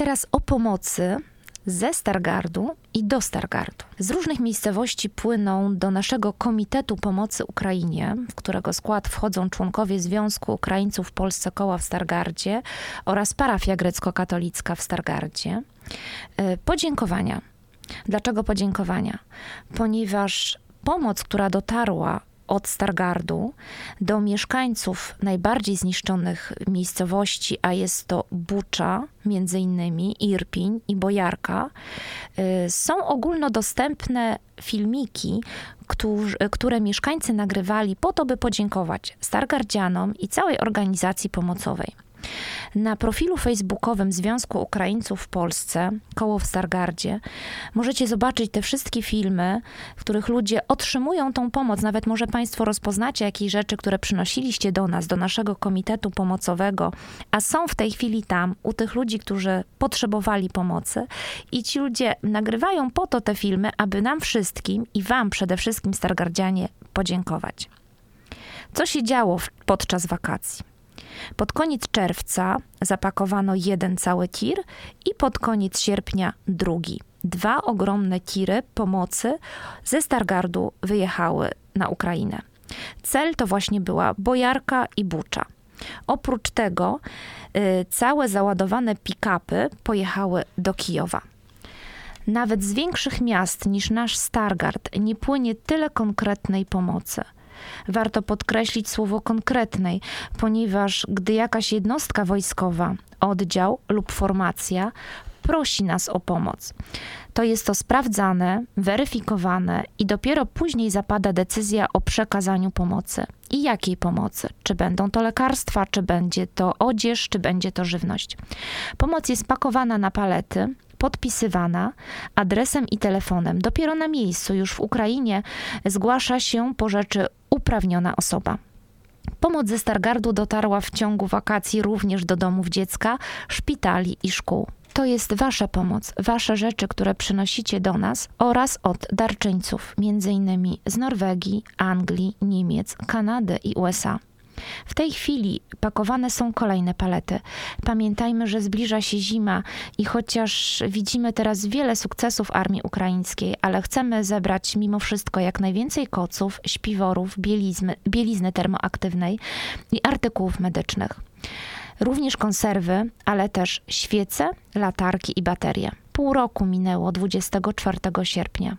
teraz o pomocy ze Stargardu i do Stargardu. Z różnych miejscowości płyną do naszego Komitetu Pomocy Ukrainie, w którego skład wchodzą członkowie Związku Ukraińców w Polsce Koła w Stargardzie oraz parafia grecko-katolicka w Stargardzie. Podziękowania. Dlaczego podziękowania? Ponieważ pomoc, która dotarła od Stargardu do mieszkańców najbardziej zniszczonych miejscowości, a jest to Bucza, między innymi Irpiń i Bojarka, są ogólnodostępne filmiki, które mieszkańcy nagrywali po to, by podziękować stargardzianom i całej organizacji pomocowej. Na profilu facebookowym Związku Ukraińców w Polsce, Koło w Stargardzie, możecie zobaczyć te wszystkie filmy, w których ludzie otrzymują tą pomoc. Nawet może Państwo rozpoznacie jakieś rzeczy, które przynosiliście do nas, do naszego komitetu pomocowego, a są w tej chwili tam, u tych ludzi, którzy potrzebowali pomocy. I ci ludzie nagrywają po to te filmy, aby nam wszystkim i Wam przede wszystkim, stargardzianie, podziękować. Co się działo podczas wakacji? Pod koniec czerwca zapakowano jeden cały tir i pod koniec sierpnia drugi. 2 ogromne tiry pomocy ze Stargardu wyjechały na Ukrainę. Cel to właśnie była Bojarka i Bucza. Oprócz tego całe załadowane pick-upy pojechały do Kijowa. Nawet z większych miast niż nasz Stargard nie płynie tyle konkretnej pomocy. Warto podkreślić słowo konkretnej, ponieważ gdy jakaś jednostka wojskowa, oddział lub formacja prosi nas o pomoc, to jest to sprawdzane, weryfikowane i dopiero później zapada decyzja o przekazaniu pomocy. I jakiej pomocy? Czy będą to lekarstwa, czy będzie to odzież, czy będzie to żywność. Pomoc jest pakowana na palety, podpisywana adresem i telefonem. Dopiero na miejscu, już w Ukrainie, zgłasza się po rzeczy uprawniona osoba. Pomoc ze Stargardu dotarła w ciągu wakacji również do domów dziecka, szpitali i szkół. To jest Wasza pomoc, Wasze rzeczy, które przynosicie do nas oraz od darczyńców, m.in. z Norwegii, Anglii, Niemiec, Kanady i USA. W tej chwili pakowane są kolejne palety. Pamiętajmy, że zbliża się zima i chociaż widzimy teraz wiele sukcesów armii ukraińskiej, ale chcemy zebrać mimo wszystko jak najwięcej koców, śpiworów, bielizny termoaktywnej i artykułów medycznych. Również konserwy, ale też świece, latarki i baterie. Pół roku minęło 24 sierpnia.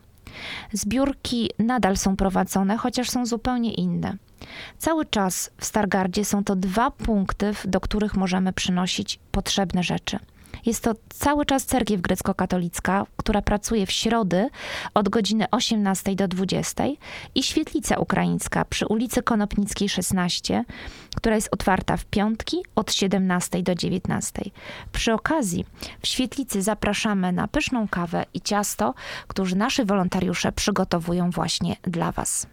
Zbiórki nadal są prowadzone, chociaż są zupełnie inne. Cały czas w Stargardzie są to 2 punkty, do których możemy przynosić potrzebne rzeczy. Jest to cały czas cerkiew grecko-katolicka, która pracuje w środy od godziny 18 do 20 i świetlica ukraińska przy ulicy Konopnickiej 16, która jest otwarta w piątki od 17 do 19. Przy okazji w świetlicy zapraszamy na pyszną kawę i ciasto, które nasi wolontariusze przygotowują właśnie dla Was.